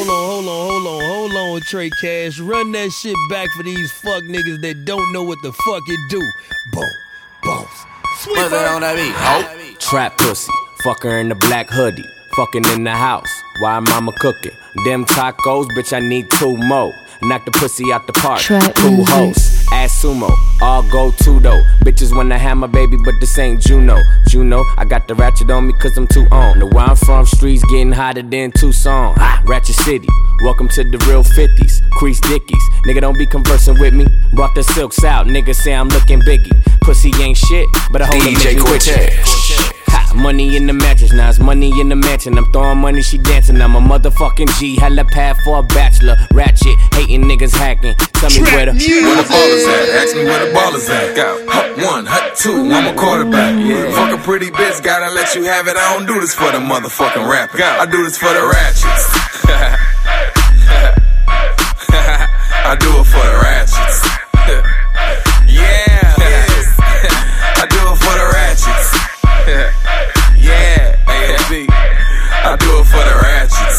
Hold on, Trey Cash. Run that shit back for these fuck niggas that don't know what the fuck it do. Boom, boom. What's that on that beat? Oh. Trap pussy, fuck her in the black hoodie. Fucking in the house, while mama cooking. Them tacos, bitch, I need 2 more. Knock the pussy out the park. Cool host, ass sumo, all go to though. Bitches wanna have my baby, but this ain't Juno. I got the ratchet on me cause I'm too on. The where I'm from, streets getting hotter than Tucson. Ratchet City, welcome to the real 50s. Crease Dickies, nigga don't be conversing with me. Brought the silks out, nigga say I'm looking biggie. Pussy ain't shit, but I hold DJ Cortez. Money in the mattress, now it's money in the mansion. I'm throwing money, she dancing. I'm a motherfucking G, hella pad for a bachelor. Ratchet, hating niggas hacking. Tell me where the ballers at? Ask me where the ballers at. Hut 1, hut 2, I'm a quarterback. Fuck a pretty bitch, gotta let you have it. I don't do this for the motherfucking rapper. I do this for the ratchets. I do it for the ratchets. Yeah, I do it for the ratchets. Yeah, ASB. I do it for the ratchets.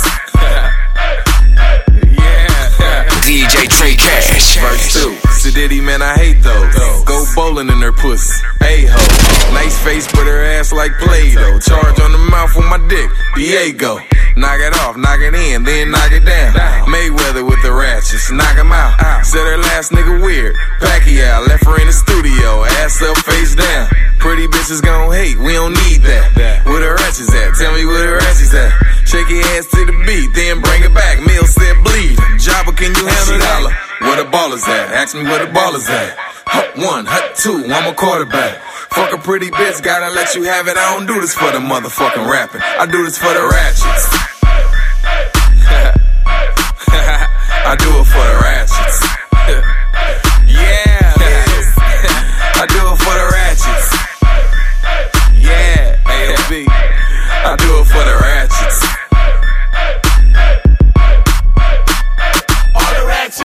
Yeah. DJ Trey Cash. Verse 2. Sadiddy, man, I hate those. Go bowling in her pussy. A-ho. Nice face, but her ass like Play-Doh. Charge on the mouth with my dick. Diego. Knock it off, knock it in, then knock it down. Mayweather with the ratchets, knock him out. Said her last nigga weird. Pacquiao left her in the studio, ass up, face down. Pretty bitches gon' hate, we don't need that. Where the ratchets at? Tell me where the ratchets at. Shake your ass to the beat, then bring it back. Mill said bleed. Jabba, can you handle that? Where the ballers at? Ask me where the ballers at. Hut 1, hut 2, I'm a quarterback. Fuck a pretty bitch, gotta let you have it. I don't do this for the motherfucking rapping. I do this for the ratchets.